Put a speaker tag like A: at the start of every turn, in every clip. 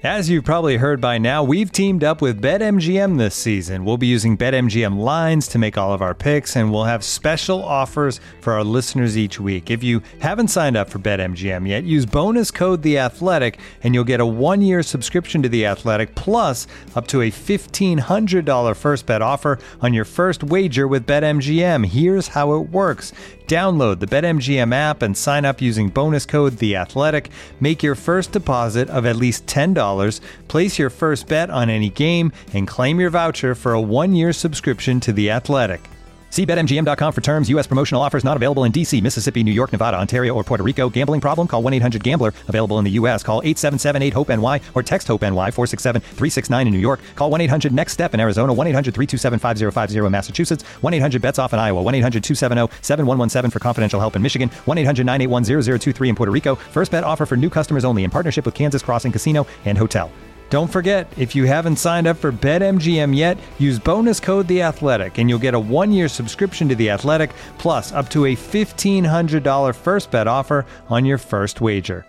A: As you've probably heard by now, we've teamed up with BetMGM this season. We'll be using BetMGM lines to make all of our picks, and we'll have special offers for our listeners each week. If you haven't signed up for BetMGM yet, use bonus code The Athletic, and you'll get a 1-year subscription to The Athletic, plus up to a $1,500 first bet offer on your first wager with BetMGM. Here's how it works. Download the BetMGM app and sign up using bonus code The Athletic. Make your first deposit of at least $10. Place your first bet on any game and claim your voucher for a 1-year subscription to The Athletic. See BetMGM.com for terms. U.S. promotional offers not available in D.C., Mississippi, New York, Nevada, Ontario, or Puerto Rico. Gambling problem? Call 1-800-GAMBLER. Available in the U.S. Call 877-8-HOPE-NY or text HOPE-NY 467-369 in New York. Call 1-800-NEXT-STEP in Arizona. 1-800-327-5050 in Massachusetts. 1-800-BETS-OFF in Iowa. 1-800-270-7117 for confidential help in Michigan. 1-800-981-0023 in Puerto Rico. First bet offer for new customers only in partnership with Kansas Crossing Casino and Hotel. Don't forget, if you haven't signed up for BetMGM yet, use bonus code The Athletic, and you'll get a 1-year subscription to The Athletic, plus up to a $1,500 first bet offer on your first wager.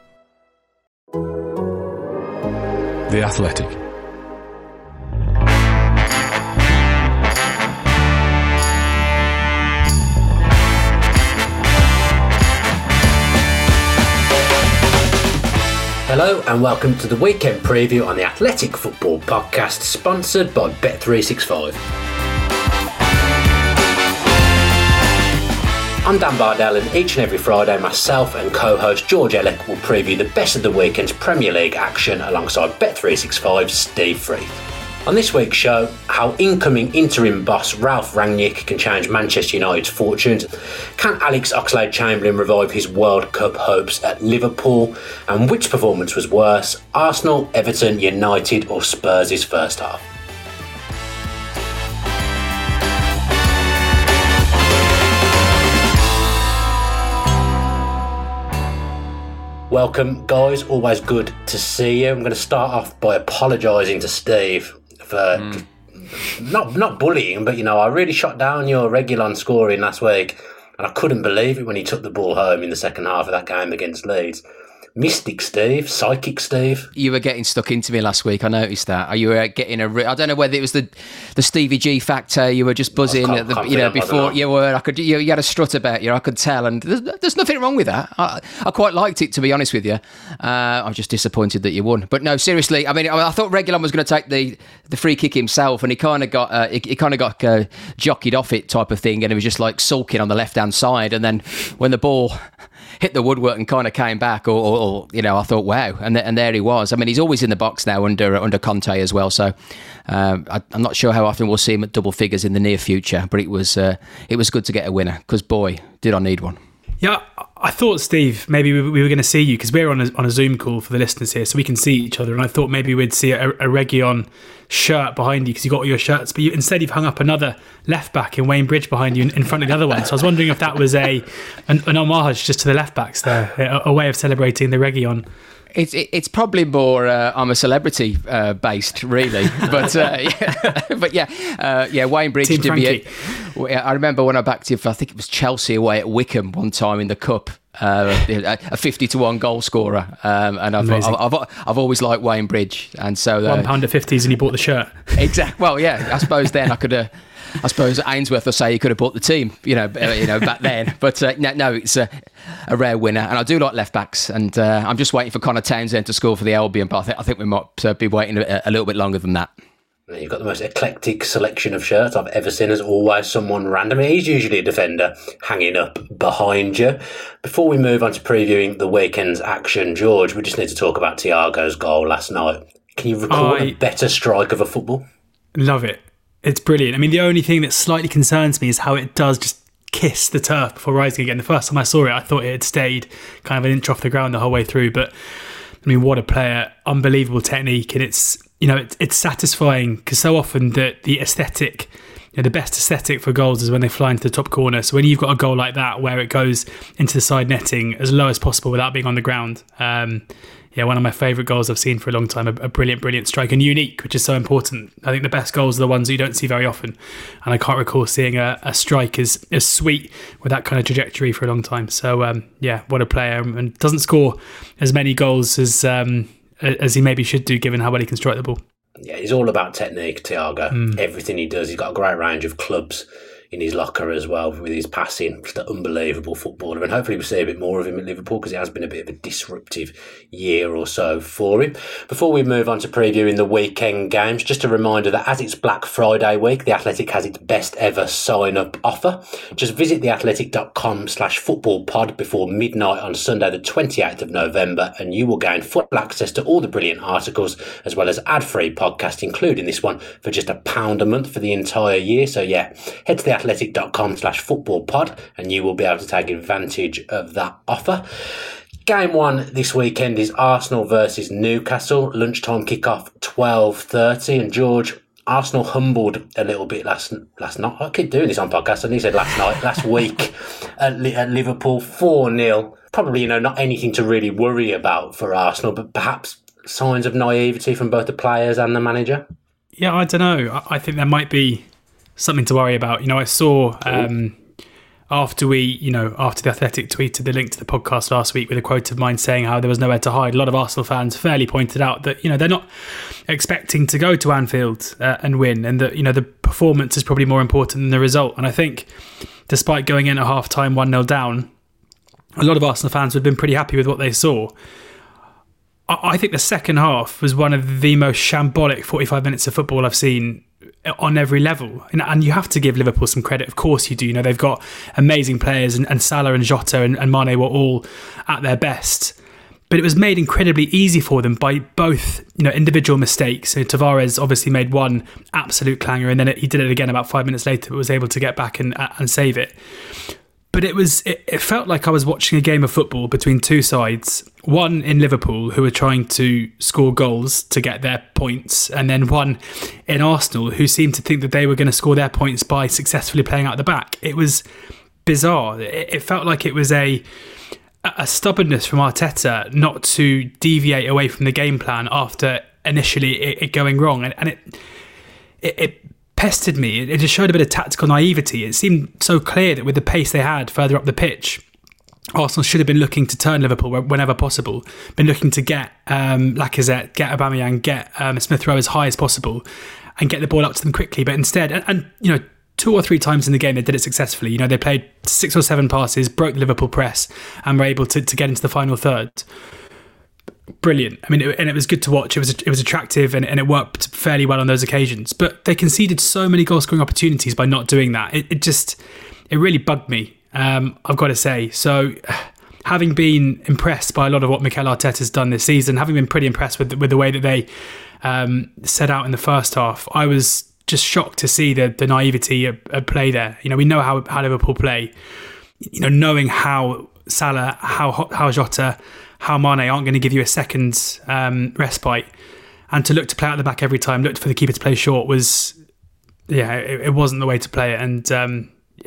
B: The Athletic.
C: Hello and welcome to the weekend preview on the Athletic Football Podcast, sponsored by Bet365. I'm Dan Bardell, and each and every Friday myself and co-host George Ellick will preview the best of the weekend's Premier League action alongside Bet365's Steve Freeth. On this week's show, how incoming interim boss Ralph Rangnick can change Manchester United's fortunes, can Alex Oxlade-Chamberlain revive his World Cup hopes at Liverpool, and which performance was worse, Arsenal, Everton, United or Spurs' first half? Welcome guys, always good to see you. I'm going to start off by apologising to Steve for not bullying, but I really shot down your Reguilón scoring last week, and I couldn't believe it when he took the ball home in the second half of that game against Leeds. Mystic Steve, Psychic Steve.
D: You were getting stuck into me last week. I noticed that. You were getting I don't know whether it was the Stevie G factor. You were just buzzing at the before you were. You had a strut about you. I could tell, and there's nothing wrong with that. I quite liked it, to be honest with you. I'm just disappointed that you won. But no, seriously. I mean, I thought Reguilón was going to take the free kick himself, and he kind of got jockeyed off it, type of thing, and he was just like sulking on the left hand side. And then when the ball hit the woodwork and kind of came back, or I thought, wow, and there he was. I mean, he's always in the box now under Conte as well, so I'm not sure how often we'll see him at double figures in the near future, but it was good to get a winner, because boy, did I need one.
E: Yeah, I thought, Steve, maybe we were going to see you, because we're on a Zoom call for the listeners here, so we can see each other, and I thought maybe we'd see a Reguilón shirt behind you, because you got all your shirts, but instead you've hung up another left back in Wayne Bridge behind you in front of the other one. So I was wondering if that was an homage just to the left backs there, a way of celebrating the Reguilón.
D: It's probably more I'm a celebrity based, really, but Wayne Bridge
E: Team
D: did
E: Frankie.
D: I remember when I backed him for, I think it was Chelsea away at Wickham one time in the cup, a 50-1 goal scorer, and I've always liked Wayne Bridge, and so
E: £1 at 50s, and he bought the shirt.
D: Exactly. Well, yeah, I suppose then I could. I suppose Ainsworth will say he could have bought the team, back then. But no, it's a rare winner, and I do like left backs. And I'm just waiting for Connor Townsend to score for the Albion, but I think we might be waiting a little bit longer than that.
C: You've got the most eclectic selection of shirts I've ever seen. As always, someone random. He's usually a defender hanging up behind you. Before we move on to previewing the weekend's action, George, we just need to talk about Thiago's goal last night. Can you recall a better strike of a football?
E: Love it. It's brilliant. I mean, the only thing that slightly concerns me is how it does just kiss the turf before rising again. The first time I saw it, I thought it had stayed kind of an inch off the ground the whole way through. But I mean, what a player! Unbelievable technique, and it's satisfying, because so often the aesthetic, the best aesthetic for goals is when they fly into the top corner. So when you've got a goal like that where it goes into the side netting as low as possible without being on the ground. One of my favourite goals I've seen for a long time. A brilliant strike, and unique, which is so important. I think the best goals are the ones that you don't see very often, and I can't recall seeing a strike as sweet with that kind of trajectory for a long time. So what a player, and doesn't score as many goals as as he maybe should do, given how well he can strike the ball.
C: Yeah, he's all about technique, Thiago. Everything he does, he's got a great range of clubs in his locker as well with his passing. Just an unbelievable footballer, and hopefully we'll see a bit more of him at Liverpool because it has been a bit of a disruptive year or so for him. Before we move on to previewing the weekend games, just a reminder that as it's Black Friday week, The Athletic has its best ever sign-up offer. Just visit theathletic.com/footballpod before midnight on Sunday the 28th of November and you will gain full access to all the brilliant articles as well as ad-free podcasts, including this one, for just £1 a month for the entire year. So yeah, head to theathletic.com/footballpod and you will be able to take advantage of that offer. Game one this weekend is Arsenal versus Newcastle. Lunchtime kickoff 12:30. And George, Arsenal humbled a little bit last night. I keep doing this on podcasts. And he said last week at Liverpool 4-0. Probably, not anything to really worry about for Arsenal, but perhaps signs of naivety from both the players and the manager.
E: Yeah, I don't know. I think there might be something to worry about. I saw after The Athletic tweeted the link to the podcast last week with a quote of mine saying how there was nowhere to hide. A lot of Arsenal fans fairly pointed out that, they're not expecting to go to Anfield and win, and that, the performance is probably more important than the result. And I think despite going in at half-time 1-0 down, a lot of Arsenal fans would have been pretty happy with what they saw. I think the second half was one of the most shambolic 45 minutes of football I've seen on every level. And you have to give Liverpool some credit. Of course you do. They've got amazing players, and Salah and Jota and Mane were all at their best. But it was made incredibly easy for them by both, individual mistakes. So Tavares obviously made one absolute clanger, and then he did it again about 5 minutes later, but was able to get back and save it. But it felt like I was watching a game of football between two sides. One in Liverpool, who were trying to score goals to get their points, and then one in Arsenal, who seemed to think that they were going to score their points by successfully playing out the back. It was bizarre. It felt like it was a stubbornness from Arteta not to deviate away from the game plan after initially it going wrong. And it pestered me. It just showed a bit of tactical naivety. It seemed so clear that with the pace they had further up the pitch, Arsenal should have been looking to turn Liverpool whenever possible, been looking to get Lacazette, get Aubameyang, get Smith Rowe as high as possible and get the ball up to them quickly. But instead, and 2 or 3 times in the game they did it successfully. They played 6 or 7 passes, broke the Liverpool press and were able to get into the final third. Brilliant. I mean, it was good to watch. It was attractive and it worked fairly well on those occasions. But they conceded so many goal-scoring opportunities by not doing that. It really bugged me, I've got to say. So, having been impressed by a lot of what Mikel Arteta's done this season, having been pretty impressed with the way that they set out in the first half, I was just shocked to see the naivety at play there. We know how Liverpool play. Knowing how Salah, how Jota, how Mane aren't going to give you a second respite, and to look to play out the back every time, look for the keeper to play short was, it wasn't the way to play it. And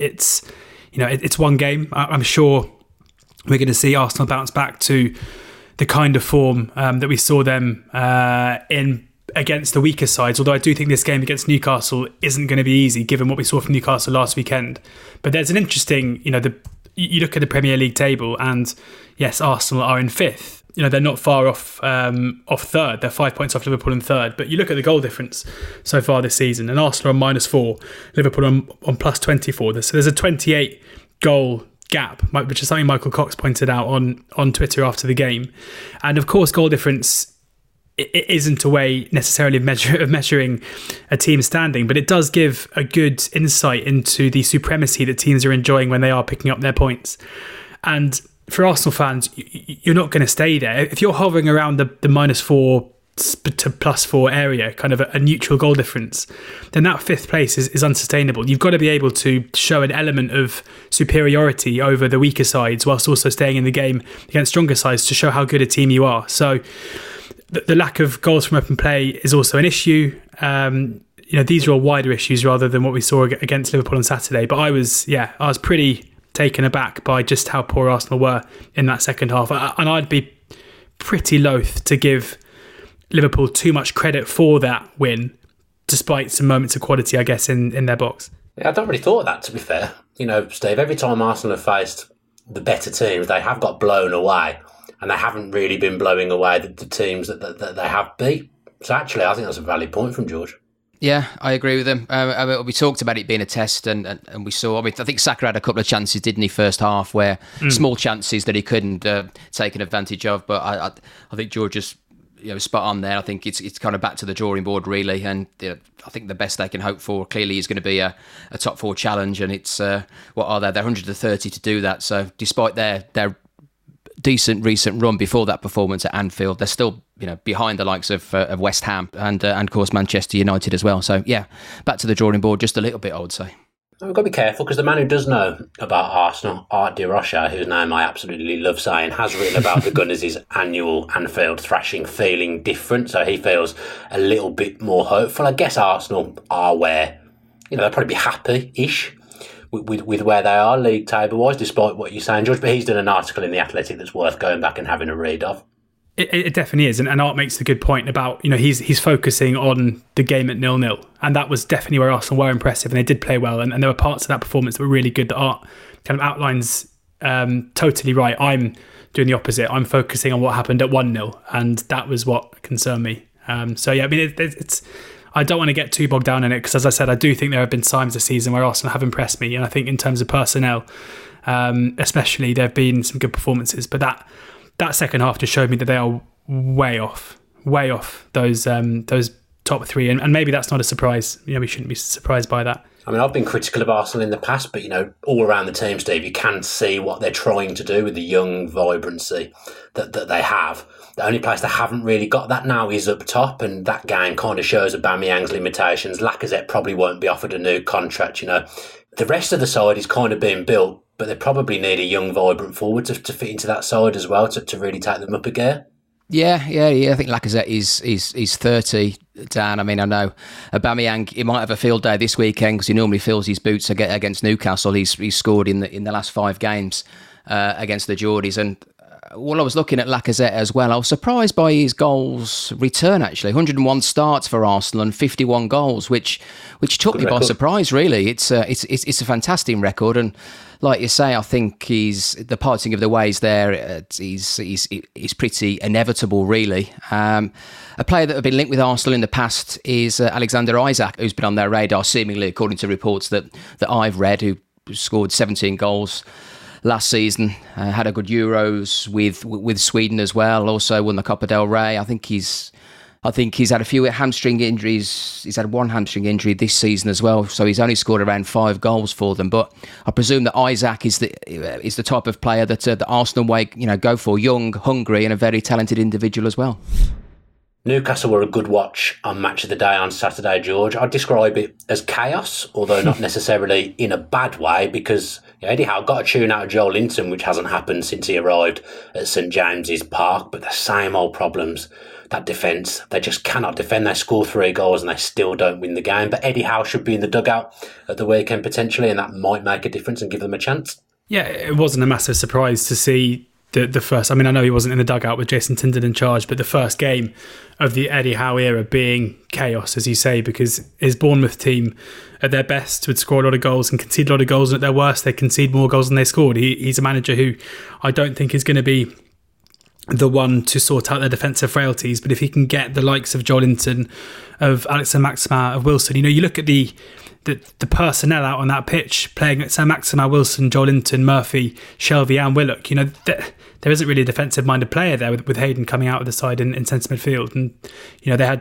E: it's one game. I'm sure we're going to see Arsenal bounce back to the kind of form that we saw them in against the weaker sides. Although I do think this game against Newcastle isn't going to be easy, given what we saw from Newcastle last weekend. But there's an interesting, you look at the Premier League table, and yes, Arsenal are in 5th. They're not far off third. They're 5 points off Liverpool in third. But you look at the goal difference so far this season, and Arsenal are on -4, Liverpool on plus 24. So there's a 28 goal gap, which is something Michael Cox pointed out on Twitter after the game. And of course, goal difference, it isn't a way necessarily of measuring a team's standing, but it does give a good insight into the supremacy that teams are enjoying when they are picking up their points. And for Arsenal fans, you're not going to stay there. If you're hovering around the -4 to +4 area, kind of a neutral goal difference, then that 5th place is unsustainable. You've got to be able to show an element of superiority over the weaker sides whilst also staying in the game against stronger sides to show how good a team you are. So the lack of goals from open play is also an issue. These are all wider issues rather than what we saw against Liverpool on Saturday. But I was pretty taken aback by just how poor Arsenal were in that second half. And I'd be pretty loath to give Liverpool too much credit for that win, despite some moments of quality, I guess, in their box.
C: Yeah, I don't really thought of that, to be fair. Steve, every time Arsenal have faced the better teams, they have got blown away. and they haven't really been blowing away the teams that they have beat. So actually, I think that's a valid point from George.
D: Yeah, I agree with him. We talked about it being a test, and we saw. I mean, I think Saka had a couple of chances, didn't he, first half, where small chances that he couldn't take advantage of. But I think George just spot on there. I think it's kind of back to the drawing board, really, and I think the best they can hope for clearly is going to be a top 4 challenge, and it's what are they? They're 130 to do that. So despite their decent recent run before that performance at Anfield, they're still behind the likes of West Ham and of course Manchester United as well. So yeah, back to the drawing board just a little bit, I would say.
C: We've got to be careful because the man who does know about Arsenal, Art de Rocha, whose name I absolutely love saying, has written about the Gunners' annual Anfield thrashing feeling different. So he feels a little bit more hopeful. I guess Arsenal are where they'll probably be happy-ish with where they are league table wise, despite what you're saying, George. But he's done an article in The Athletic that's worth going back and having a read of.
E: It definitely is, and Art makes a good point about he's focusing on the game at 0-0, and that was definitely where Arsenal were impressive, and they did play well, and there were parts of that performance that were really good that Art kind of outlines totally right. I'm doing the opposite. I'm focusing on what happened at 1-0, and that was what concerned me. So yeah, I mean it's I don't want to get too bogged down in it because, as I said, I do think there have been times this season where Arsenal have impressed me, and I think in terms of personnel, especially, there have been some good performances, but that second half just showed me that they are way off those top 3, and maybe that's not a surprise. We shouldn't be surprised by that.
C: I mean, I've been critical of Arsenal in the past, but all around the team, Steve, you can see what they're trying to do with the young vibrancy that they have. The only place they haven't really got that now is up top, and that game kind of shows Aubameyang's limitations. Lacazette probably won't be offered a new contract. The rest of the side is kind of being built, but they probably need a young, vibrant forward to fit into that side as well to really take them up a gear.
D: Yeah. I think Lacazette is 30, Dan. I mean, I know Aubameyang, he might have a field day this weekend because he normally fills his boots against Newcastle. He's scored in the last 5 games against the Geordies, and while I was looking at Lacazette as well, I was surprised by his goals return, actually. 101 starts for Arsenal and 51 goals, which took me by surprise, really. It's a fantastic record, and like you say, I think the parting of the ways there is pretty inevitable, really. A player that have been linked with Arsenal in the past is Alexander Isak, who's been on their radar, seemingly, according to reports that I've read, who scored 17 goals last season, had a good Euros with Sweden as well. Also won the Copa del Rey. I think he's had a few hamstring injuries. He's had 1 hamstring injury this season as well. So he's only scored around 5 goals for them. But I presume that Isak is the type of player that the Arsenal way go for, young, hungry, and a very talented individual as well.
C: Newcastle were a good watch on Match of the Day on Saturday, George. I'd describe it as chaos, although not necessarily in a bad way, because Eddie Howe got a tune out of Joel Linton, which hasn't happened since he arrived at St James's Park, but the same old problems. That defence, they just cannot defend. They score 3 goals and they still don't win the game. But Eddie Howe should be in the dugout at the weekend potentially, and that might make a difference and give them a chance. Yeah,
E: it wasn't a massive surprise to see the first. I mean, I know he wasn't in the dugout with Jason Tindall in charge, but the first game of the Eddie Howe era being chaos, as you say, because his Bournemouth team at their best would score a lot of goals and concede a lot of goals, and at their worst they concede more goals than they scored. He's a manager who I don't think is going to be the one to sort out their defensive frailties, but if he can get the likes of Joel Linton, of Alex Saint-Maximin, of Wilson, you look at the personnel out on that pitch playing at Saint-Maximin, Wilson, Joel Linton, Murphy, Shelvey and Willock, there isn't really a defensive-minded player there with Hayden coming out of the side in centre midfield. And, they had,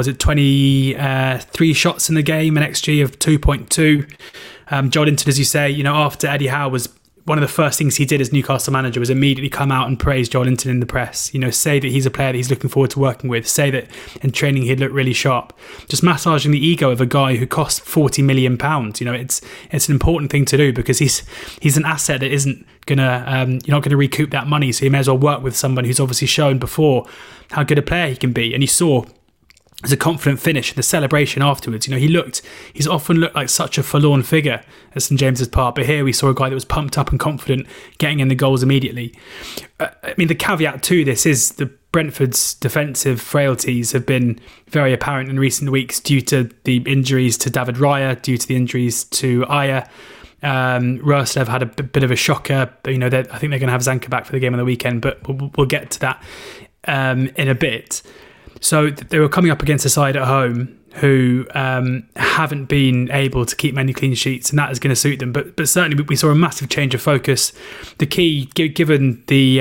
E: 23 shots in the game, an XG of 2.2. Joel Linton, as you say, after Eddie Howe was, one of the first things he did as Newcastle manager was immediately come out and praise Joel Linton in the press. Say that he's a player that he's looking forward to working with. Say that in training he'd look really sharp. Just massaging the ego of a guy who cost £40 million. It's an important thing to do because he's an asset that isn't gonna you're not gonna recoup that money. So you may as well work with someone who's obviously shown before how good a player he can be. And you saw as a confident finish, the celebration afterwards. He's often looked like such a forlorn figure at St James's Park, but here we saw a guy that was pumped up and confident, getting in the goals immediately. The caveat to this is the Brentford's defensive frailties have been very apparent in recent weeks due to the injuries to David Raya, due to the injuries to Aya. Roslev had a bit of a shocker. You know, I think they're going to have Zanka back for the game on the weekend, but we'll get to that in a bit. So they were coming up against a side at home who haven't been able to keep many clean sheets, and that is going to suit them. But certainly we saw a massive change of focus. The key, given the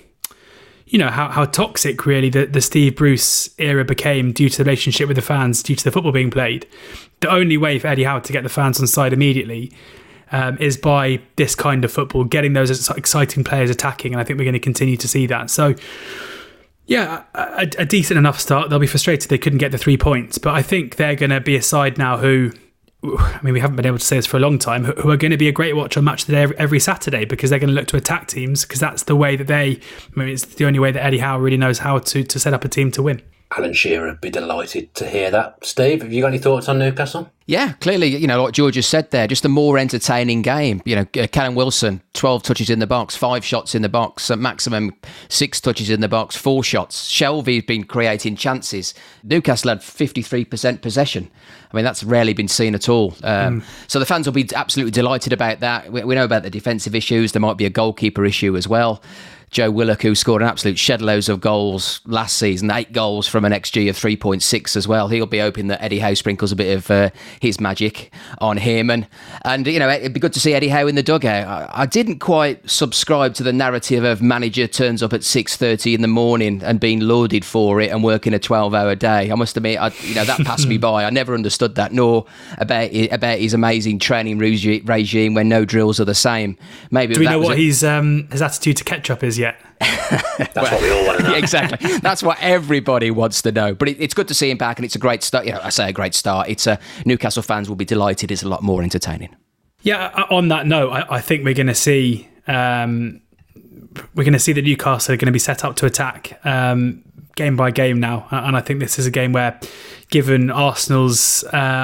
E: how toxic really the Steve Bruce era became due to the relationship with the fans, due to the football being played, the only way for Eddie Howe to get the fans on side immediately is by this kind of football, getting those exciting players attacking, and I think we're going to continue to see that. So yeah, a decent enough start. They'll be frustrated they couldn't get the 3 points, but I think they're going to be a side now who, I mean, we haven't been able to say this for a long time, who are going to be a great watch on Match of the Day every Saturday, because they're going to look to attack teams, because that's the way that it's the only way that Eddie Howe really knows how to set up a team to win.
C: Alan Shearer would be delighted to hear that. Steve, have you got any thoughts on Newcastle?
D: Yeah, clearly, like George has said there, just a more entertaining game. Callum Wilson, 12 touches in the box, 5 shots in the box, at maximum 6 touches in the box, 4 shots. Shelvey's been creating chances. Newcastle had 53% possession. I mean, that's rarely been seen at all. So the fans will be absolutely delighted about that. We know about the defensive issues. There might be a goalkeeper issue as well. Joe Willock, who scored an absolute shed loads of goals last season, 8 goals from an XG of 3.6 as well. He'll be hoping that Eddie Howe sprinkles a bit of his magic on him. And it'd be good to see Eddie Howe in the dugout. I didn't quite subscribe to the narrative of manager turns up at 6:30 in the morning and being lauded for it and working a 12-hour day. I must admit, that passed me by. I never understood that, nor about his amazing training regime when no drills are the same. Maybe
E: do we know what his attitude to ketchup is yet?
C: That's what we all want to know.
D: Exactly. That's what everybody wants to know. But it's good to see him back, and it's a great start. I say a great start. It's Newcastle fans will be delighted. It's a lot more entertaining.
E: Yeah. On that note, I think we're going to see that Newcastle are going to be set up to attack game by game now, and I think this is a game where, given Arsenal's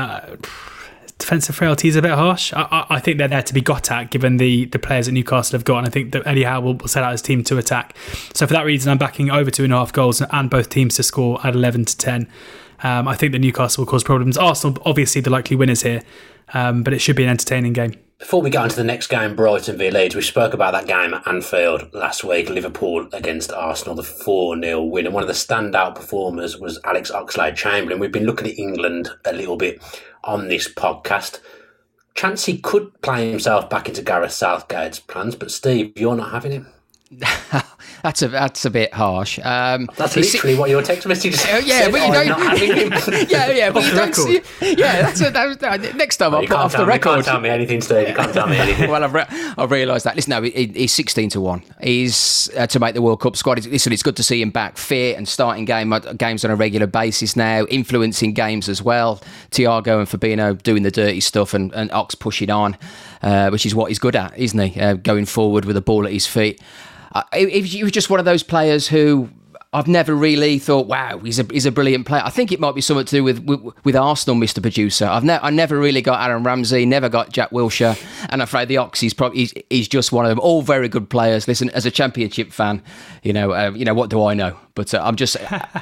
E: defensive frailty is a bit harsh, I think they're there to be got at, given the players that Newcastle have got, and I think that Eddie Howe will set out his team to attack. So for that reason, I'm backing over 2.5 goals and both teams to score at 11-10. I think that Newcastle will cause problems. Arsenal, obviously, the likely winners here, but it should be an entertaining game.
C: Before we get on to the next game, Brighton v Leeds, we spoke about that game at Anfield last week, Liverpool against Arsenal, the 4-0 win. And one of the standout performers was Alex Oxlade-Chamberlain. We've been looking at England a little bit on this podcast. Chance he could play himself back into Gareth Southgate's plans, but Steve, you're not having him.
D: That's a bit harsh.
C: That's literally what your text message said.
D: Yeah, but you don't.
C: Not having him.
D: yeah, but you don't. See, yeah, next time I'll put off the record.
C: You can't tell me anything, Steve. You can't tell me anything.
D: Well, I've realised that. Listen, no, he's 16-1. He's to make the World Cup squad. Listen, it's good to see him back fit and starting games on a regular basis now, influencing games as well. Thiago and Fabinho doing the dirty stuff, and Ox pushing on, which is what he's good at, isn't he? Going forward with the ball at his feet. He was just one of those players who I've never really thought, wow, he's a brilliant player. I think it might be something to do with Arsenal, Mr. Producer. I never really got Aaron Ramsey, never got Jack Wilshere, and I'm afraid the Ox he's just one of them. All very good players. Listen, as a Championship fan, what do I know? But I'm just,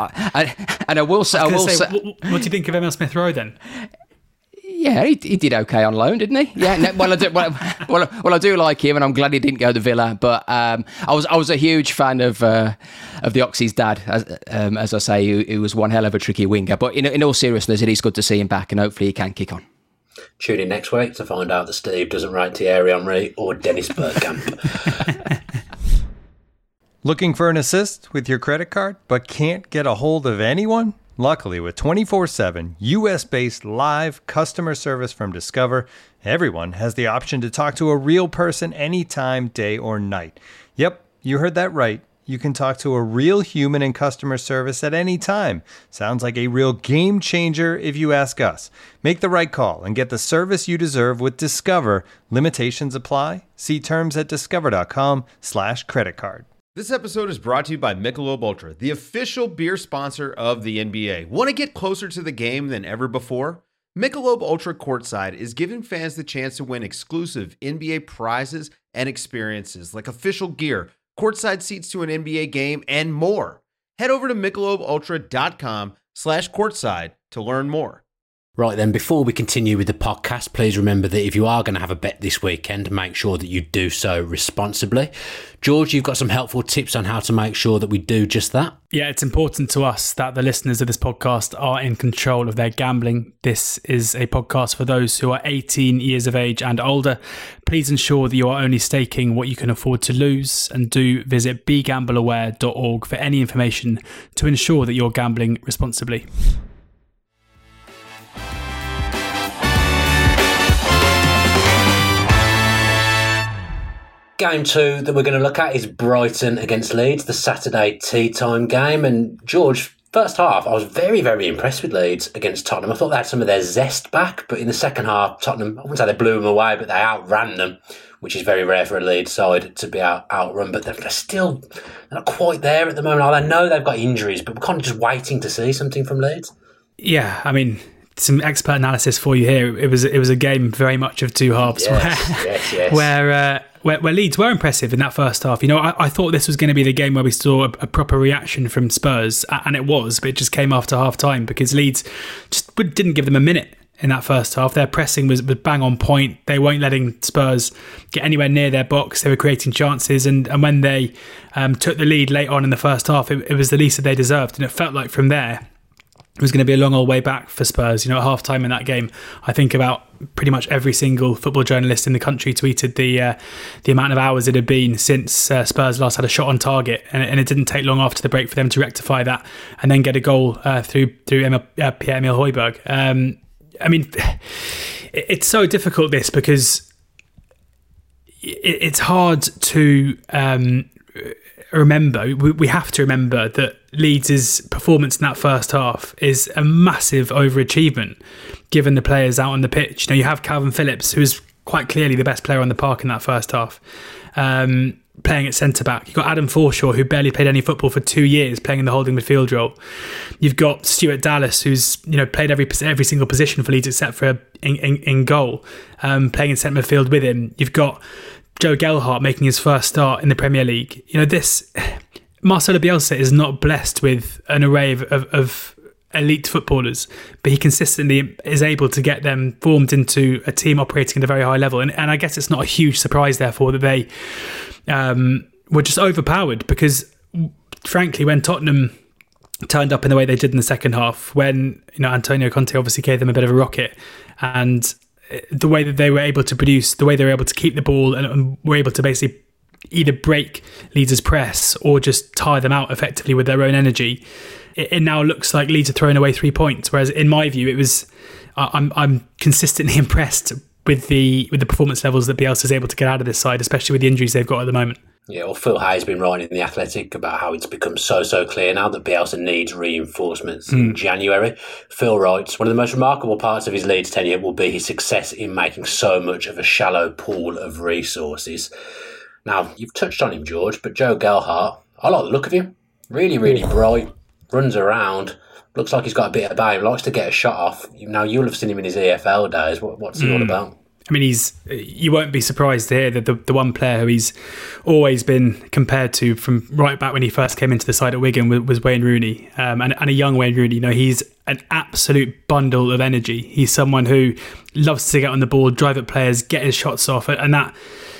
D: and I will say,
E: what do you think of Emile Smith Rowe then?
D: Yeah, he did okay on loan, didn't he? Yeah, I do like him, and I'm glad he didn't go to Villa. But I was a huge fan of the Oxy's dad, as I say, who was one hell of a tricky winger. But in all seriousness, it is good to see him back, and hopefully he can kick on.
C: Tune in next week to find out that Steve doesn't rate Thierry Henry or Dennis Bergkamp.
A: Looking for an assist with your credit card, but can't get a hold of anyone? Luckily, with 24/7 US-based live customer service from Discover, everyone has the option to talk to a real person anytime, day or night. Yep, you heard that right. You can talk to a real human in customer service at any time. Sounds like a real game changer if you ask us. Make the right call and get the service you deserve with Discover. Limitations apply. See terms at discover.com/creditcard.
F: This episode is brought to you by Michelob Ultra, the official beer sponsor of the NBA. Want to get closer to the game than ever before? Michelob Ultra Courtside is giving fans the chance to win exclusive NBA prizes and experiences like official gear, courtside seats to an NBA game, and more. Head over to MichelobUltra.com/courtside to learn more.
C: Right then, before we continue with the podcast, please remember that if you are going to have a bet this weekend, make sure that you do so responsibly. George, you've got some helpful tips on how to make sure that we do just that.
E: Yeah, it's important to us that the listeners of this podcast are in control of their gambling. This is a podcast for those who are 18 years of age and older. Please ensure that you are only staking what you can afford to lose, and do visit begambleaware.org for any information to ensure that you're gambling responsibly.
C: Game 2 that we're going to look at is Brighton against Leeds, the Saturday tea time game. And George, first half, I was very, very impressed with Leeds against Tottenham. I thought they had some of their zest back, but in the second half, Tottenham, I wouldn't say they blew them away, but they outran them, which is very rare for a Leeds side to be outrun. But they're not quite there at the moment. I know they've got injuries, but we're kind of just waiting to see something from Leeds.
E: Yeah, I mean, some expert analysis for you here. It was a game very much of two halves,
C: yes.
E: where Leeds were impressive in that first half. You know, I thought this was going to be the game where we saw a proper reaction from Spurs, and it was, but it just came after half time because Leeds just didn't give them a minute in that first half. Their pressing was bang on point. They weren't letting Spurs get anywhere near their box. They were creating chances, and when they took the lead late on in the first half, it was the least that they deserved, and it felt like from there it was going to be a long old way back for Spurs. You know, at half time in that game, I think about pretty much every single football journalist in the country tweeted the amount of hours it had been since Spurs last had a shot on target, and it didn't take long after the break for them to rectify that and then get a goal through Pierre-Emile Højbjerg. I mean, it's so difficult this because it's hard to remember. We have to remember that Leeds' performance in that first half is a massive overachievement given the players out on the pitch. You know, you have Calvin Phillips, who is quite clearly the best player on the park in that first half, playing at centre-back. You've got Adam Forshaw, who barely played any football for 2 years, playing in the holding midfield role. You've got Stuart Dallas, who's played every single position for Leeds except for in goal, playing in centre midfield with him. You've got Joe Gelhardt making his first start in the Premier League. You know, Marcelo Bielsa is not blessed with an array of elite footballers, but he consistently is able to get them formed into a team operating at a very high level. And I guess it's not a huge surprise, therefore, that they were just overpowered because, frankly, when Tottenham turned up in the way they did in the second half, when Antonio Conte obviously gave them a bit of a rocket, and the way that they were able to produce, the way they were able to keep the ball and were able to basically either break Leeds' press or just tire them out effectively with their own energy, it now looks like Leeds are throwing away 3 points. Whereas in my view, it was I'm consistently impressed with the performance levels that Bielsa is able to get out of this side, especially with the injuries they've got at the moment.
C: Yeah, well, Phil Hay's been writing in The Athletic about how it's become so clear now that Bielsa needs reinforcements in January. Phil writes, one of the most remarkable parts of his Leeds tenure will be his success in making so much of a shallow pool of resources. Now, you've touched on him, George, but Joe Gelhardt, I like the look of him. Really, really bright, runs around, looks like he's got a bit about him, likes to get a shot off. Now, you'll have seen him in his EFL days. What's he all about?
E: I mean, you won't be surprised to hear that the one player who he's always been compared to from right back when he first came into the side at Wigan was Wayne Rooney, and a young Wayne Rooney. He's an absolute bundle of energy. He's someone who loves to get on the ball, drive at players, get his shots off, and that,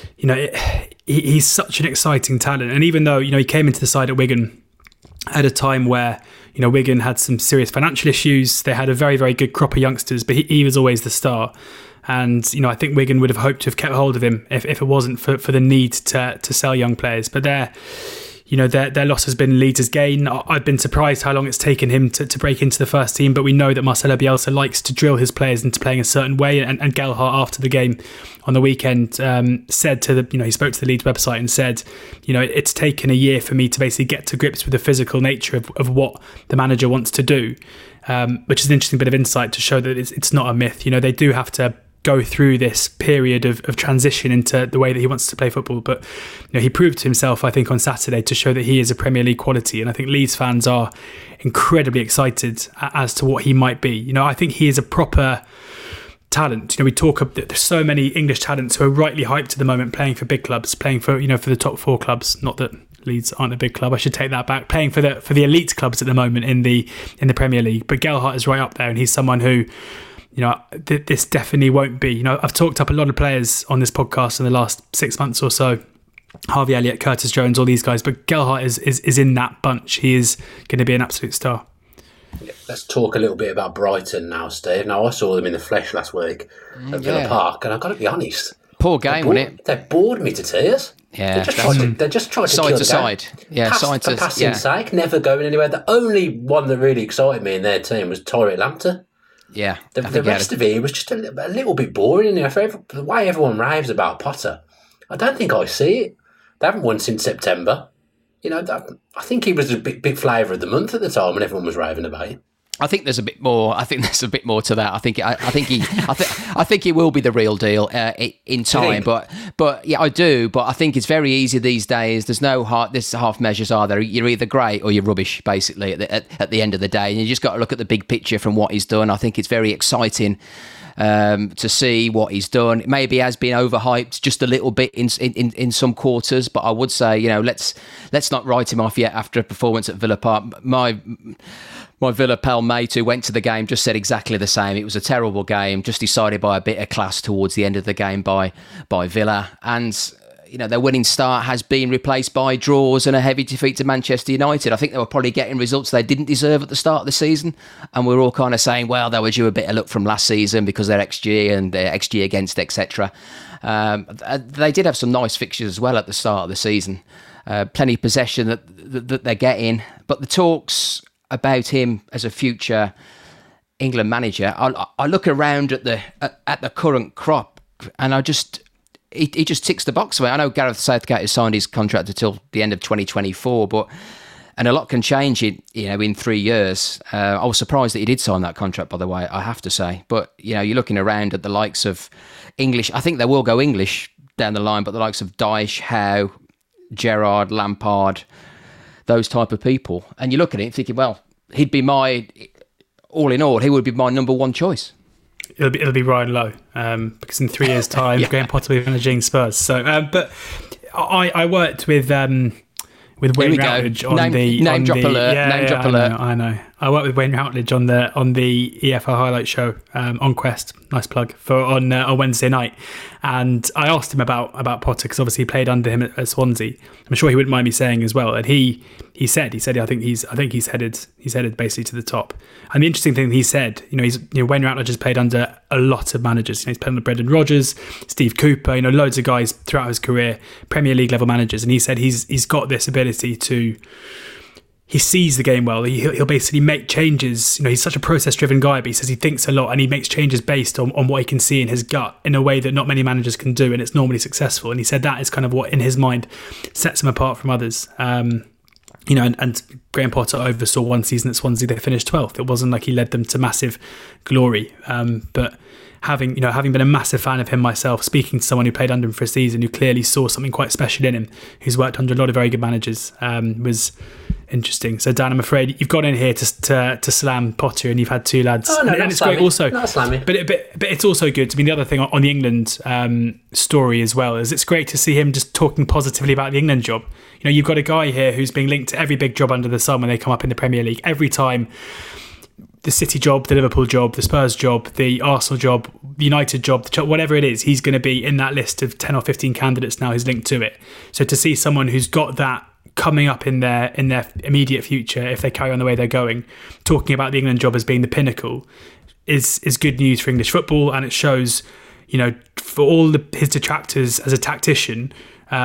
E: he's such an exciting talent. And even though, he came into the side at Wigan at a time where, Wigan had some serious financial issues, they had a very, very good crop of youngsters, but he was always the star. And, I think Wigan would have hoped to have kept hold of him if it wasn't for the need to sell young players. But their loss has been Leeds' gain. I've been surprised how long it's taken him to break into the first team, but we know that Marcelo Bielsa likes to drill his players into playing a certain way. And Gelhardt, after the game on the weekend, said to he spoke to the Leeds website and said, it's taken a year for me to basically get to grips with the physical nature of what the manager wants to do, which is an interesting bit of insight to show that it's not a myth. They do have to go through this period of transition into the way that he wants to play football. But he proved to himself, I think, on Saturday to show that he is a Premier League quality. And I think Leeds fans are incredibly excited as to what he might be. I think he is a proper talent. We talk of there's so many English talents who are rightly hyped at the moment, playing for big clubs, playing for for the top four clubs. Not that Leeds aren't a big club, I should take that back. Playing for the elite clubs at the moment in the Premier League. But Gelhardt is right up there, and he's someone who this definitely won't be. I've talked up a lot of players on this podcast in the last 6 months or so. Harvey Elliott, Curtis Jones, all these guys, but Gelhardt is in that bunch. He is going to be an absolute star.
C: Let's talk a little bit about Brighton now, Steve. Now, I saw them in the flesh last week at Villa Park, and I've got to be honest.
D: Poor game, wasn't it?
C: They bored me to tears.
D: Yeah,
C: they just tried to
D: side
C: kill
D: to side. Yeah, side to
C: passing sake, never going anywhere. The only one that really excited me in their team was Tariq Lamptey.
D: Yeah,
C: the rest of it was just a little bit boring. The way everyone raves about Potter, I don't think I see it. They haven't won since September. I think he was a big flavour of the month at the time when everyone was raving about it.
D: I think there's a bit more. I think there's a bit more to that. I think he will be the real deal in time. But yeah, I do. But I think it's very easy these days. There's no half measures, are there? You're either great or you're rubbish, basically. At the end of the day, and you just got to look at the big picture from what he's done. I think it's very exciting to see what he's done. Maybe he has been overhyped just a little bit in some quarters, but I would say, let's not write him off yet after a performance at Villa Park. My Villa pal mate who went to the game just said exactly the same. It was a terrible game, just decided by a bit of class towards the end of the game by Villa. And their winning start has been replaced by draws and a heavy defeat to Manchester United. I think they were probably getting results they didn't deserve at the start of the season. And we were all kind of saying, well, they were due a bit of luck from last season because their XG and their XG against, etc. They did have some nice fixtures as well at the start of the season. Plenty of possession that they're getting. But the talks about him as a future England manager, I look around at the current crop and he just ticks the box away. I know Gareth Southgate has signed his contract until the end of 2024, and a lot can change in 3 years. I was surprised that he did sign that contract, by the way, I have to say. But you're looking around at the likes of English. I think they will go English down the line, but the likes of Dyche, Howe, Gerrard, Lampard, those type of people, and you look at it thinking, well, he'd be all in all, he would be my number one choice.
E: It'll be Ryan Lowe, because in 3 years' time, Graham Potter will be managing Spurs. So, but I worked with Wayne Routledge on
D: name drop alert.
E: I know. I worked with Wayne Routledge on the EFL highlight show on Quest. Nice plug on Wednesday night, and I asked him about Potter because obviously he played under him at Swansea. I'm sure he wouldn't mind me saying as well. And he said I think he's headed basically to the top. And the interesting thing he said, Wayne Routledge has played under a lot of managers. He's played under Brendan Rodgers, Steve Cooper, loads of guys throughout his career, Premier League level managers. And he said he's got this ability to. He sees the game well. He'll basically make changes. He's such a process-driven guy, but he says he thinks a lot and he makes changes based on what he can see in his gut in a way that not many managers can do, and it's normally successful. And he said that is kind of what, in his mind, sets him apart from others. And Graham Potter oversaw one season at Swansea. They finished 12th. It wasn't like he led them to massive glory. But having been a massive fan of him myself, speaking to someone who played under him for a season, who clearly saw something quite special in him, who's worked under a lot of very good managers, was interesting. So Dan, I'm afraid you've got in here to slam Potter, and you've had two lads.
C: Oh, no,
E: and it's great also.
C: Not slamming.
E: But it's also good. I mean, the other thing on the England story as well is it's great to see him just talking positively about the England job. You've got a guy here who's being linked to every big job under the sun when they come up in the Premier League. Every time, the City job, the Liverpool job, the Spurs job, the Arsenal job, the United job, whatever it is, he's going to be in that list of 10 or 15 candidates now who's linked to it. So to see someone who's got that coming up in their immediate future, if they carry on the way they're going, talking about the England job as being the pinnacle is good news for English football. And it shows, for all his detractors as a tactician,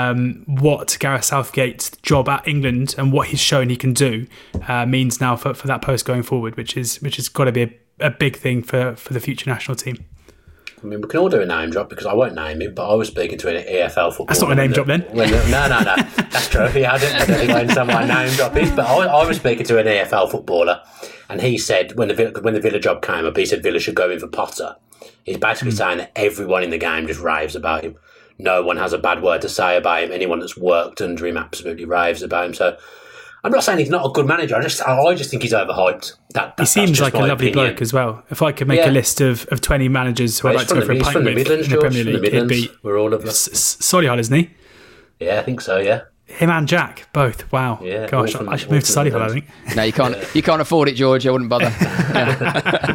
E: what Gareth Southgate's job at England and what he's shown he can do means now for that post going forward, which has got to be a big thing for the future national team.
C: I mean, we can all do a name drop because I won't name him, but I was speaking to an EFL footballer.
E: That's not a name drop then.
C: No. That's true. I don't think I understand what a name drop is, but I was speaking to an EFL footballer, and he said when the Villa job came up, he said Villa should go in for Potter. He's basically saying that everyone in the game just raves about him. No one has a bad word to say about him. Anyone that's worked under him absolutely raves about him. So I'm not saying he's not a good manager. I just think he's overhyped.
E: He seems like a lovely bloke as well. If I could make a list of 20 managers who I'd like to go for a pint with in the Premier League, it'd be
C: we're all of them.
E: Solihull, isn't he?
C: Yeah, I think so. Yeah.
E: Him and Jack, both. Wow.
C: Yeah,
E: gosh, I should move to Solihull, I think.
D: No, you can't afford it, George. I wouldn't bother.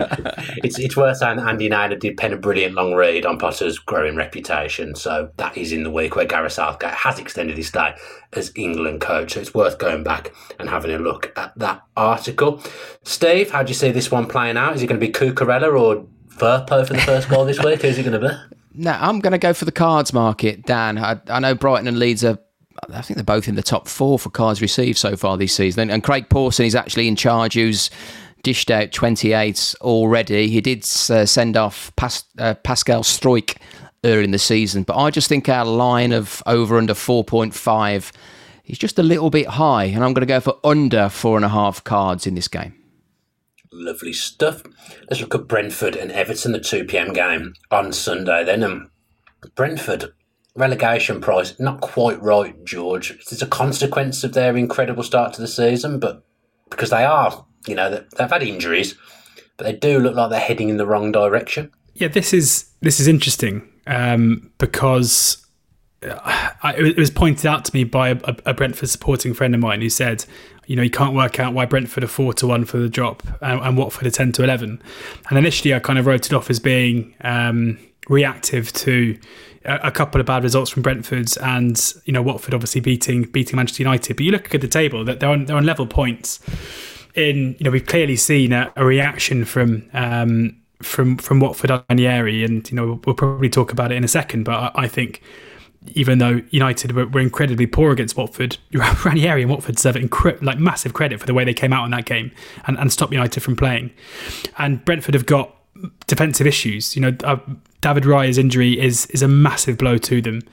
C: It's worth saying that Andy Naylor did pen a brilliant long read on Potter's growing reputation. So that is in the week where Gareth Southgate has extended his stay as England coach. So it's worth going back and having a look at that article. Steve, how do you see this one playing out? Is it going to be Cucurella or Firpo for the first goal this week? Who's it going to be?
D: No, I'm going to go for the cards market, Dan. I know Brighton and Leeds are, I think they're both in the top 4 for cards received so far this season. And Craig Pawson is actually in charge, who's dished out 28 already. He did send off Pascal Struijk earlier in the season. But I just think our line of over under 4.5 is just a little bit high. And I'm going to go for under 4.5 cards in this game.
C: Lovely stuff. Let's look at Brentford and Everton, the 2 p.m. game on Sunday then. Brentford, relegation price, not quite right, George. It's a consequence of their incredible start to the season, but because they are, they've had injuries, but they do look like they're heading in the wrong direction.
E: Yeah, this is interesting because it was pointed out to me by a Brentford supporting friend of mine who said, you can't work out why Brentford are 4-1 for the drop and Watford are 10-11. And initially I kind of wrote it off as being reactive to a couple of bad results from Brentford and, Watford obviously beating Manchester United. But you look at the table, that they're on level points. We've clearly seen a reaction from Watford on Ranieri, and, we'll probably talk about it in a second. But I think, even though United were incredibly poor against Watford, Ranieri and Watford deserve massive credit for the way they came out in that game and stopped United from playing. And Brentford have got defensive issues. David Raya's injury is a massive blow to them.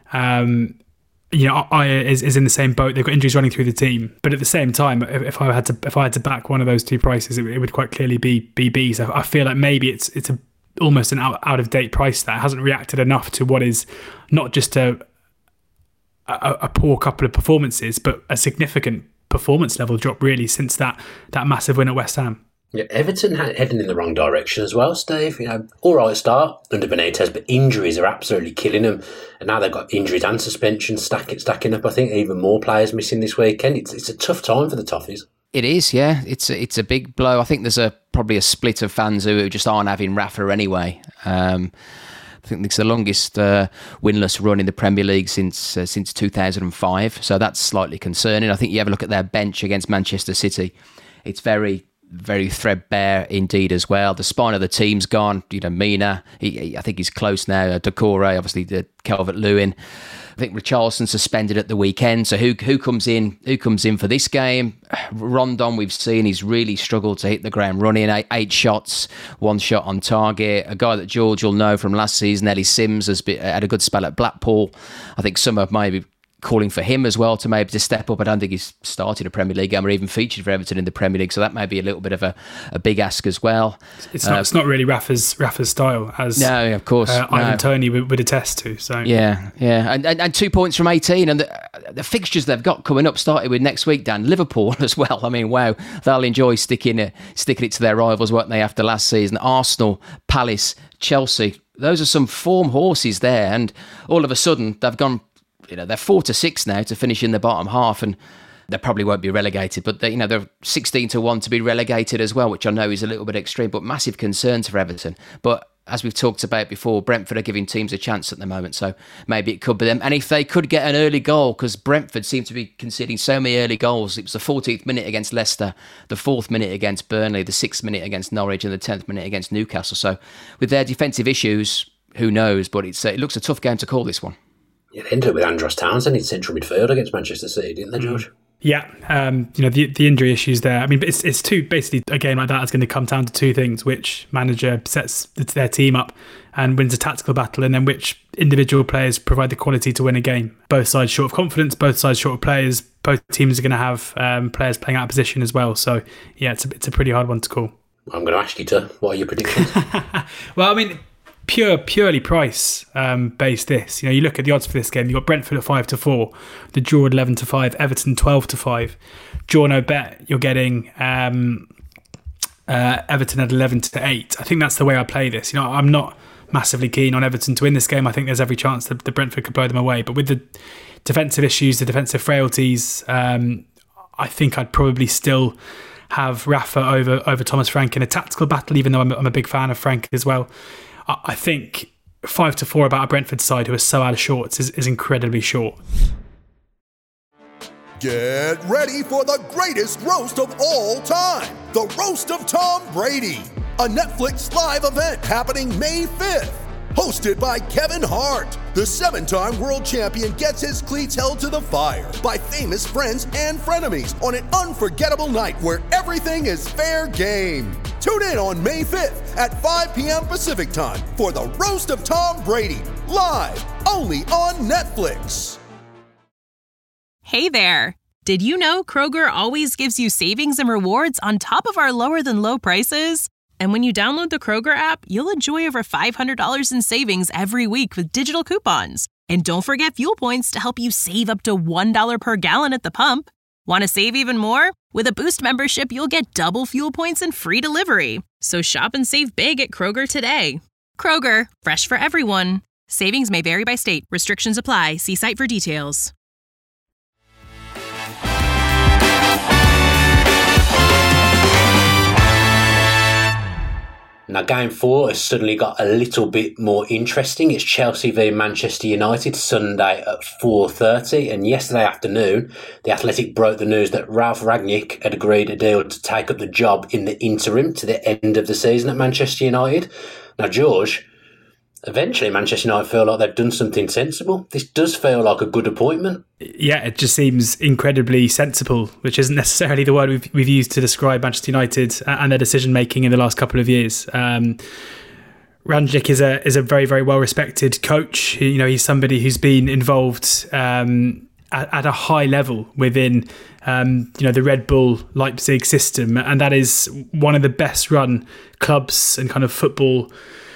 E: Aya is in the same boat. They've got injuries running through the team. But at the same time, if I had to back one of those two prices, it would quite clearly be BB. So I feel like maybe it's almost an out of date price that hasn't reacted enough to what is not just a poor couple of performances, but a significant performance level drop really since that massive win at West Ham.
C: Yeah, Everton heading in the wrong direction as well, Steve. All right start under Benitez, but injuries are absolutely killing them. And now they've got injuries and suspensions stacking up. I think even more players missing this weekend. It's a tough time for the Toffees.
D: It is, yeah. It's a big blow. I think there's probably a split of fans who just aren't having Rafa anyway. I think it's the longest winless run in the Premier League since 2005. So that's slightly concerning. I think you have a look at their bench against Manchester City. It's very, very threadbare indeed as well. The spine of the team's gone. Mina, I think he's close now. Decore, obviously the Calvert-Lewin. I think Richarlison suspended at the weekend. So who comes in? Who comes in for this game? Rondon, we've seen he's really struggled to hit the ground running. 8 shots, 1 shot on target. A guy that George will know from last season, Ellis Sims, has had a good spell at Blackpool. I think some of maybe calling for him as well to step up. I don't think he's started a Premier League game or even featured for Everton in the Premier League, so that may be a little bit of a big ask as well.
E: It's not really Rafa's style, as
D: no, of course,
E: Ivan Toney would attest to. So
D: yeah, and 2 points from 18, and the fixtures they've got coming up started with next week, Dan. Liverpool as well. I mean, wow, they'll enjoy sticking it to their rivals, won't they, after last season? Arsenal, Palace, Chelsea. Those are some form horses there, and all of a sudden they've gone. They're 4-6 now to finish in the bottom half, and they probably won't be relegated. But they're 16-1 to be relegated as well, which I know is a little bit extreme, but massive concerns for Everton. But as we've talked about before, Brentford are giving teams a chance at the moment, so maybe it could be them. And if they could get an early goal, because Brentford seem to be conceding so many early goals. It was the 14th minute against Leicester, the 4th minute against Burnley, the 6th minute against Norwich, and the 10th minute against Newcastle. So with their defensive issues, who knows? But it looks a tough game to call, this one.
C: Yeah, they ended up with Andros Townsend in central midfield against Manchester City, didn't they, George?
E: Yeah, the injury issues there. I mean, but it's basically a game like that is going to come down to 2 things: which manager sets their team up and wins a tactical battle, and then which individual players provide the quality to win a game. Both sides short of confidence, both sides short of players. Both teams are going to have players playing out of position as well. So yeah, it's a pretty hard one to call.
C: I'm going to ask you what are your predictions?
E: Well, I mean, purely price based. This, you look at the odds for this game. You've got Brentford at 5-4, the draw at 11-5, Everton 12-5. Draw no bet. You're getting Everton at 11-8. I think that's the way I play this. I'm not massively keen on Everton to win this game. I think there's every chance that the Brentford could blow them away. But with the defensive issues, the defensive frailties, I think I'd probably still have Rafa over Thomas Frank in a tactical battle, even though I'm a big fan of Frank as well. I think 5-4 about a Brentford side who are so out of sorts is incredibly short.
G: Get ready for the greatest roast of all time, the Roast of Tom Brady, a Netflix live event happening May 5th. Hosted by Kevin Hart, the 7-time world champion gets his cleats held to the fire by famous friends and frenemies on an unforgettable night where everything is fair game. Tune in on May 5th at 5 p.m. Pacific time for the Roast of Tom Brady, live only on Netflix.
H: Hey there! Did you know Kroger always gives you savings and rewards on top of our lower than low prices? And when you download the Kroger app, you'll enjoy over $500 in savings every week with digital coupons. And don't forget fuel points to help you save up to $1 per gallon at the pump. Want to save even more? With a Boost membership, you'll get double fuel points and free delivery. So shop and save big at Kroger today. Kroger, fresh for everyone. Savings may vary by state. Restrictions apply. See site for details.
C: Now, Game 4 has suddenly got a little bit more interesting. It's Chelsea v Manchester United, Sunday at 4:30. And yesterday afternoon, The Athletic broke the news that Ralf Rangnick had agreed a deal to take up the job in the interim to the end of the season at Manchester United. Now, George, eventually Manchester United feel like they've done something sensible. This does feel like a good appointment.
E: Yeah, it just seems incredibly sensible, which isn't necessarily the word we've used to describe Manchester United and their decision making in the last couple of years. Rangnick is a very, very well respected coach. He's somebody who's been involved at a high level within the Red Bull Leipzig system, and that is one of the best run clubs and kind of football.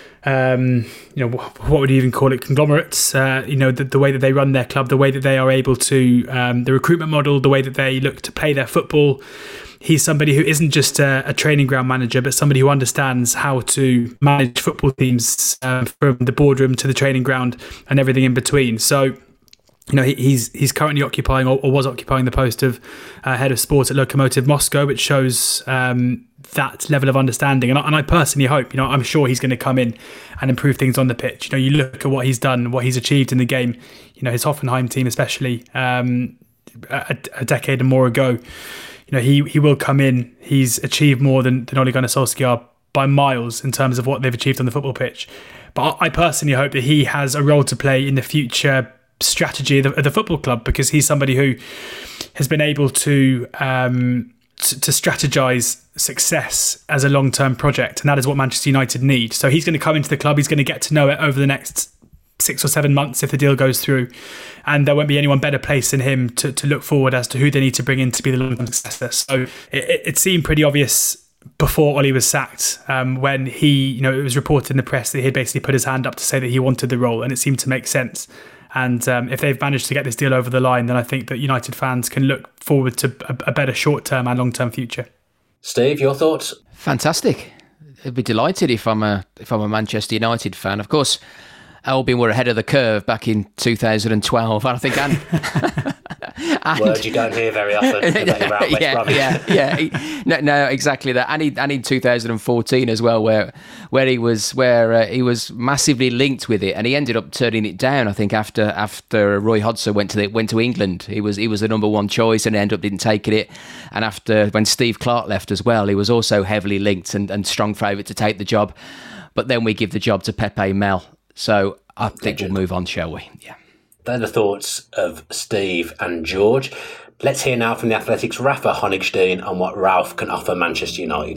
E: What would you even call it? Conglomerates. The way that they run their club, the way that they are able to, the recruitment model, the way that they look to play their football. He's somebody who isn't just a training ground manager, but somebody who understands how to manage football teams from the boardroom to the training ground and everything in between. So, he's currently occupying or was occupying the post of head of sport at Lokomotiv Moscow, which shows that level of understanding. And I personally hope, I'm sure he's going to come in and improve things on the pitch. You look at what he's done, what he's achieved in the game, his Hoffenheim team especially, a decade and more ago. He will come in. He's achieved more than Ole Gunnar Solskjaer by miles in terms of what they've achieved on the football pitch. But I personally hope that he has a role to play in the future strategy of the football club, because he's somebody who has been able to strategize success as a long-term project, and that is what Manchester United need. So he's going to come into the club, he's going to get to know it over the next 6 or 7 months if the deal goes through, and there won't be anyone better placed than him to look forward as to who they need to bring in to be the long-term successor. So it seemed pretty obvious before Ole was sacked, when he, it was reported in the press that he had basically put his hand up to say that he wanted the role, and it seemed to make sense. And if they've managed to get this deal over the line, then I think that United fans can look forward to a better short-term and long-term future.
C: Steve, your thoughts?
D: Fantastic. I'd be delighted if I'm a Manchester United fan. Of course, Albion were ahead of the curve back in 2012, and I think
C: word you don't hear very often about West Bromwich.
D: No, exactly that. And in 2014 as well, where he was massively linked with it, and he ended up turning it down. I think after Roy Hodgson went to England, he was the number one choice, and ended up didn't take it. And after when Steve Clarke left as well, he was also heavily linked and strong favourite to take the job. But then we give the job to Pepe Mel. So I think we'll move on, shall we? Yeah.
C: They're the thoughts of Steve and George. Let's hear now from the Athletic's Rafa Honigstein on what Ralf can offer Manchester United.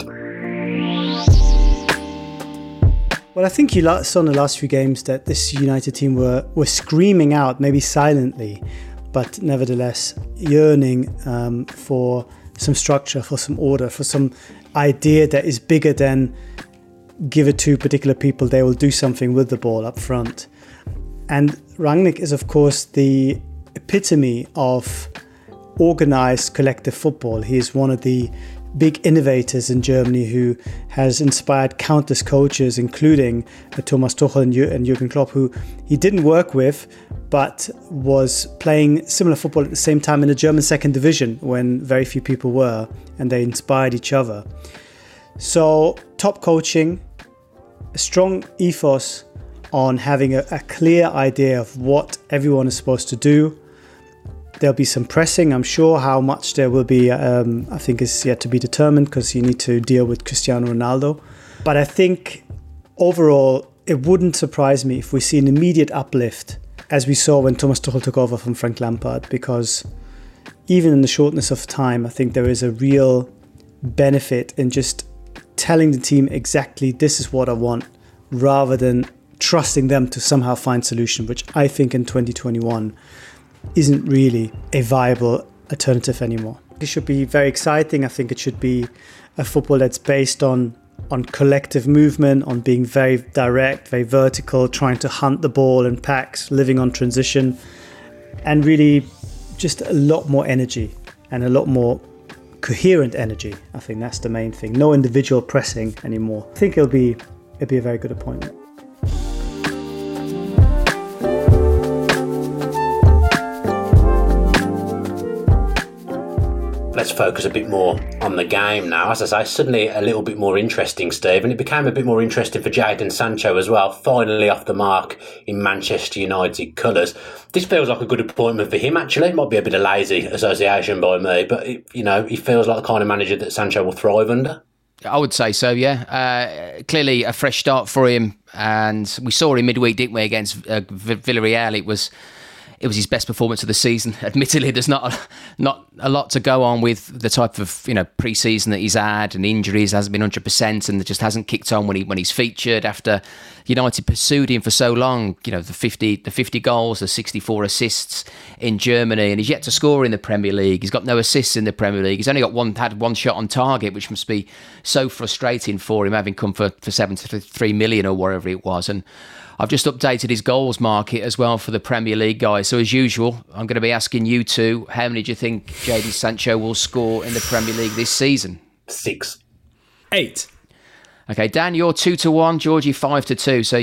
I: Well, I think you saw in the last few games that this United team were screaming out, maybe silently, but nevertheless yearning for some structure, for some order, for some idea that is bigger than give it to particular people, they will do something with the ball up front. And Rangnick is, of course, the epitome of organized collective football. He is one of the big innovators in Germany who has inspired countless coaches, including Thomas Tuchel and Jurgen Klopp, who he didn't work with, but was playing similar football at the same time in the German second division when very few people were, and they inspired each other. So top coaching, a strong ethos on having a clear idea of what everyone is supposed to do. There'll be some pressing, I'm sure. How much there will be, I think is yet to be determined, because you need to deal with Cristiano Ronaldo. But I think overall, it wouldn't surprise me if we see an immediate uplift, as we saw when Thomas Tuchel took over from Frank Lampard, because even in the shortness of time, I think there is a real benefit in just telling the team exactly this is what I want, rather than trusting them to somehow find solution, which I think in 2021 isn't really a viable alternative anymore. It should be very exciting. I think it should be a football that's based on collective movement, on being very direct, very vertical, trying to hunt the ball in packs, living on transition, and really just a lot more energy and a lot more coherent energy. I think that's the main thing. No individual pressing anymore. I think it'll be a very good appointment.
C: Let's focus a bit more on the game now. As I say, suddenly a little bit more interesting, Steve, and it became a bit more interesting for Jadon Sancho as well, finally off the mark in Manchester United colours. This feels like a good appointment for him, actually. It might be a bit of lazy association by me, but, he feels like the kind of manager that Sancho will thrive under.
D: I would say so, yeah. Clearly a fresh start for him, and we saw him midweek, didn't we, against Villarreal. It was his best performance of the season. Admittedly, there's not a lot to go on with the type of pre-season that he's had, and injuries hasn't been 100%, and it just hasn't kicked on when he's featured after United pursued him for so long. The 50 goals, the 64 assists in Germany, and he's yet to score in the Premier League. He's got no assists in the Premier League. He's only had one shot on target, which must be so frustrating for him, having come for 73 million or whatever it was. And I've just updated his goals market as well for the Premier League guys. So as usual, I'm going to be asking you two, how many do you think Jadon Sancho will score in the Premier League this season?
C: 6.
E: 8.
D: Okay, Dan, you're 2-1. Georgie, 5-2. So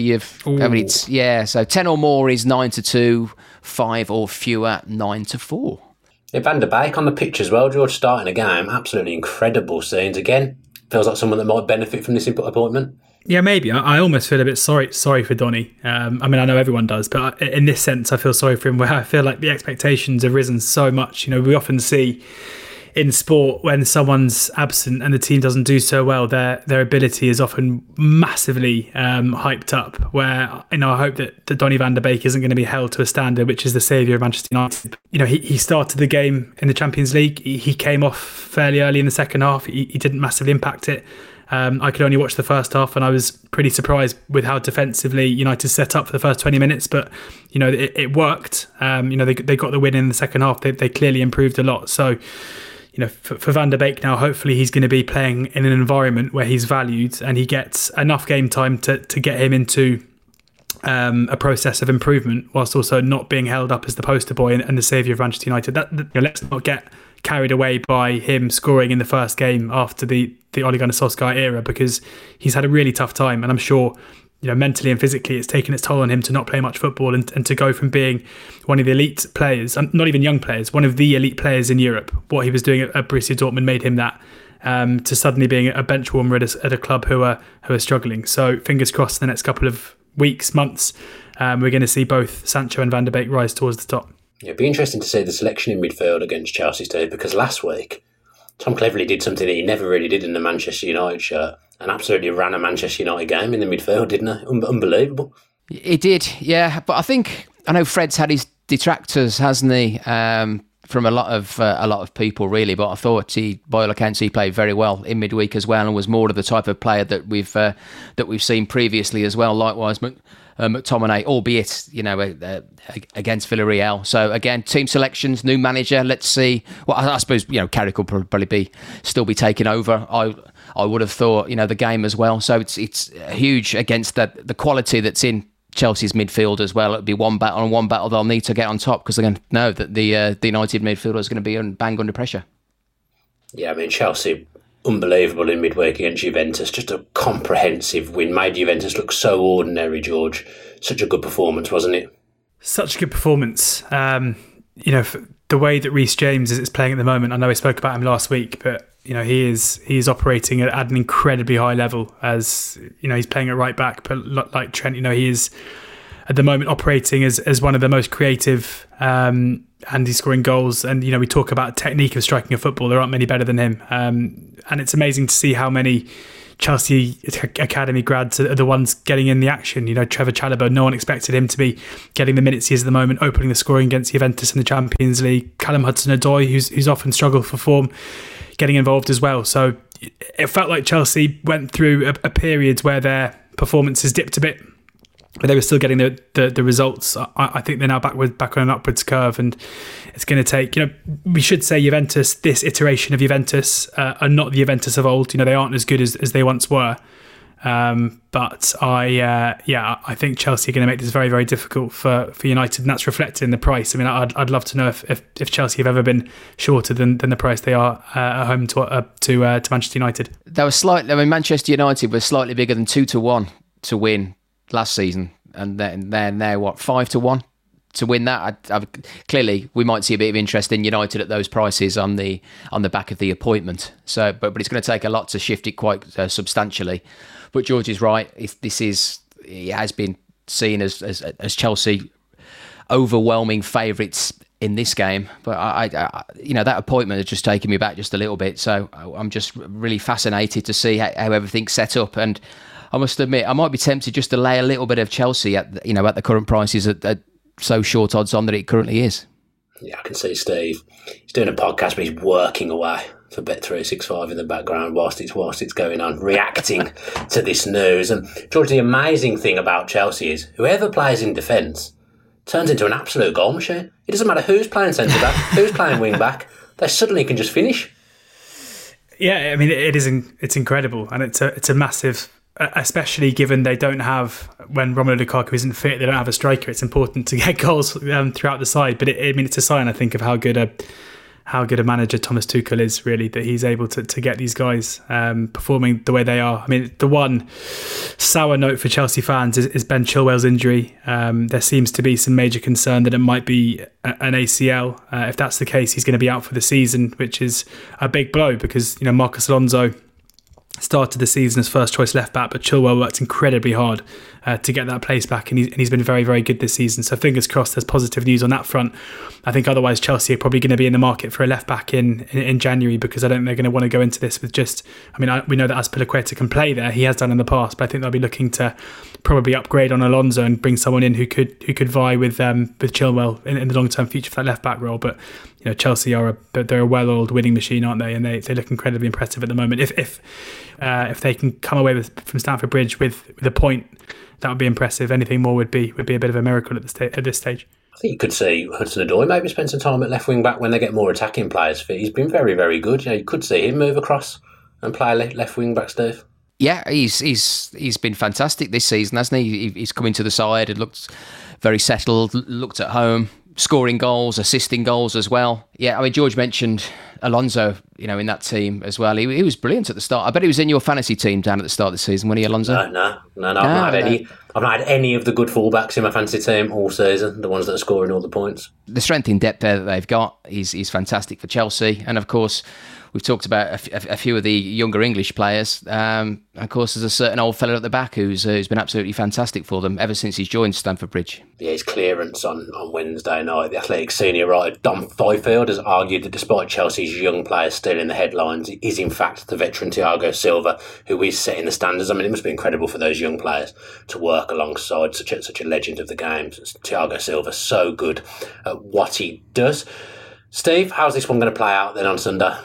D: so 10 or more is 9-2. 5 or fewer, 9-4.
C: Yeah, Van der Beek on the pitch as well. George starting a game. Absolutely incredible scenes again. Feels like someone that might benefit from this appointment.
E: Yeah, maybe. I almost feel a bit sorry for Donny. I know everyone does, but in this sense, I feel sorry for him, where I feel like the expectations have risen so much. We often see in sport when someone's absent and the team doesn't do so well, their ability is often massively hyped up, where, I hope that Donny van der Beek isn't going to be held to a standard which is the saviour of Manchester United. He started the game in the Champions League. He came off fairly early in the second half. He didn't massively impact it. I could only watch the first half, and I was pretty surprised with how defensively United set up for the first 20 minutes. But, it worked. They got the win in the second half. They clearly improved a lot. So, for Van der Beek now, hopefully he's going to be playing in an environment where he's valued and he gets enough game time to get him into a process of improvement, whilst also not being held up as the poster boy and the saviour of Manchester United. Let's not get carried away by him scoring in the first game after the Ole Gunnar Solskjaer era, because he's had a really tough time, and I'm sure mentally and physically it's taken its toll on him to not play much football and to go from being one of the elite players, not even young players, one of the elite players in Europe. What he was doing at Borussia Dortmund made him that, to suddenly being a bench warmer at a club who are struggling. So fingers crossed the next couple of weeks, months, we're going to see both Sancho and Van der Beek rise towards the top.
C: It'd be interesting to see the selection in midfield against Chelsea, Steve, because last week Tom Cleverley did something that he never really did in the Manchester United shirt, and absolutely ran a Manchester United game in the midfield, didn't he? Unbelievable.
D: He did, yeah. But I know Fred's had his detractors, hasn't he? From a lot of people, really. But I thought by all accounts, he played very well in midweek as well, and was more of the type of player that we've seen previously as well. Likewise, McTominay, albeit against Villarreal. So again, team selections, new manager. Let's see. Well, I suppose Carrick will probably still be taking over. I would have thought the game as well. So it's huge against the quality that's in Chelsea's midfield as well. It'll be one battle they'll need to get on top, because they're going to know that the United midfielder is going to be bang under pressure.
C: Yeah, Chelsea, unbelievable in midweek against Juventus. Just a comprehensive win. Made Juventus look so ordinary, George. Such a good performance, wasn't it?
E: Such a good performance. The way that Reece James is playing at the moment, I know we spoke about him last week, but he is operating at an incredibly high level. As he's playing at right back, but like Trent, he is at the moment operating as one of the most creative, and he's scoring goals. And we talk about technique of striking a football. There aren't many better than him, and it's amazing to see how many Chelsea Academy grads are the ones getting in the action. Trevor Chalobah, no one expected him to be getting the minutes he is at the moment, opening the scoring against Juventus in the Champions League. Callum Hudson-Odoi, who's often struggled for form, getting involved as well. So it felt like Chelsea went through a period where their performances dipped a bit, but they were still getting the results. I think they're now back on an upwards curve, and it's going to take, we should say Juventus, this iteration of Juventus are not the Juventus of old. They aren't as good as they once were. But I think Chelsea are going to make this very, very difficult for United, and that's reflected in the price. I mean, I'd love to know if Chelsea have ever been shorter than the price they are at home to Manchester United.
D: They were Manchester United were slightly bigger than 2-1 to win last season, and then they're 5-1 to win that. Clearly, we might see a bit of interest in United at those prices on the back of the appointment. So, but it's going to take a lot to shift it quite substantially. But George is right. It has been seen as Chelsea overwhelming favourites in this game. But that appointment has just taken me back just a little bit. So I'm just really fascinated to see how everything's set up. And I must admit, I might be tempted just to lay a little bit of Chelsea at the current prices at so short odds on that it currently is.
C: Yeah, I can see Steve. He's doing a podcast, but he's working away for Bet365 in the background whilst it's going on, reacting to this news. And George, the amazing thing about Chelsea is whoever plays in defence turns into an absolute goal machine. It doesn't matter who's playing centre back, who's playing wing back. They suddenly can just finish.
E: Yeah, I mean it's incredible, and it's a massive. Especially given they don't have, when Romelu Lukaku isn't fit, they don't have a striker. It's important to get goals throughout the side. But it's a sign, I think, of how good a manager Thomas Tuchel is, really, that he's able to get these guys performing the way they are. I mean, the one sour note for Chelsea fans is Ben Chilwell's injury. There seems to be some major concern that it might be an ACL. If that's the case, he's going to be out for the season, which is a big blow because Marcos Alonso started the season as first choice left back, but Chilwell worked incredibly hard to get that place back, and he's been very, very good this season. So fingers crossed there's positive news on that front. I think otherwise Chelsea are probably going to be in the market for a left back in January, because I don't think they're going to want to go into this with just, we know that Azpilicueta can play there, he has done in the past, but I think they'll be looking to probably upgrade on Alonso and bring someone in who could vie with Chilwell in the long term future for that left back role. But Chelsea they're a well-oiled winning machine, aren't they? And they look incredibly impressive at the moment. If they can come away from Stamford Bridge with a point, that would be impressive. Anything more would be a bit of a miracle at this stage.
C: I think you could see Hudson-Odoi maybe spend some time at left wing back when they get more attacking players fit. He's been very, very good. You could see him move across and play left wing back, Steve.
D: Yeah, he's been fantastic this season, hasn't he? He's come into the side and looked very settled, looked at home, scoring goals, assisting goals as well. Yeah, George mentioned Alonso, in that team as well. He was brilliant at the start. I bet he was in your fantasy team down at the start of the season, wasn't he, Alonso?
C: No. I've not had any of the good fullbacks in my fantasy team all season, the ones that are scoring all the points.
D: The strength in depth there that they've got is fantastic for Chelsea. And of course, we've talked about a few of the younger English players. Of course, there's a certain old fella at the back who's been absolutely fantastic for them ever since he's joined Stamford Bridge.
C: Yeah, his clearance on Wednesday night, the Athletic senior writer Dom Fifield has argued that despite Chelsea's young players still in the headlines, it is in fact the veteran Thiago Silva who is setting the standards. It must be incredible for those young players to work alongside such a legend of the game. Thiago Silva, so good at what he does. Steve, how's this one going to play out then on Sunday?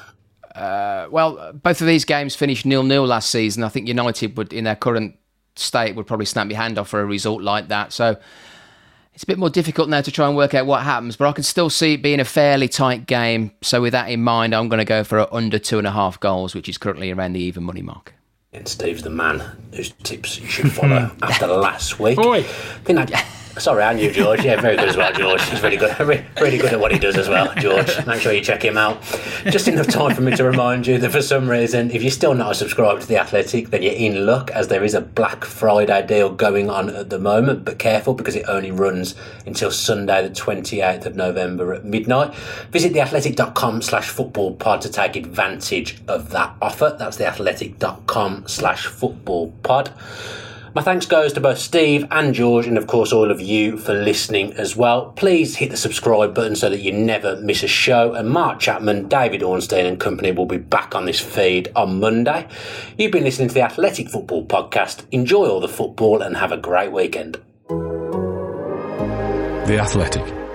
D: Well, both of these games finished 0-0 last season. I think United would, in their current state, would probably snap your hand off for a result like that. So it's a bit more difficult now to try and work out what happens, but I can still see it being a fairly tight game. So with that in mind, I'm going to go for under 2.5 goals, which is currently around the even money mark.
C: And Steve's the man whose tips you should follow after last week.
E: Oi.
C: I Sorry, and you, George. Yeah, very good as well, George. He's really good at what he does as well, George. Make sure you check him out. Just enough time for me to remind you that for some reason, if you're still not a subscriber to The Athletic, then you're in luck, as there is a Black Friday deal going on at the moment. But careful, because it only runs until Sunday, the 28th of November at midnight. Visit theathletic.com/footballpod to take advantage of that offer. That's theathletic.com/footballpod. My thanks goes to both Steve and George, and of course all of you for listening as well. Please hit the subscribe button so that you never miss a show. And Mark Chapman, David Ornstein and company will be back on this feed on Monday. You've been listening to the Athletic Football Podcast. Enjoy all the football and have a great weekend.
B: The Athletic.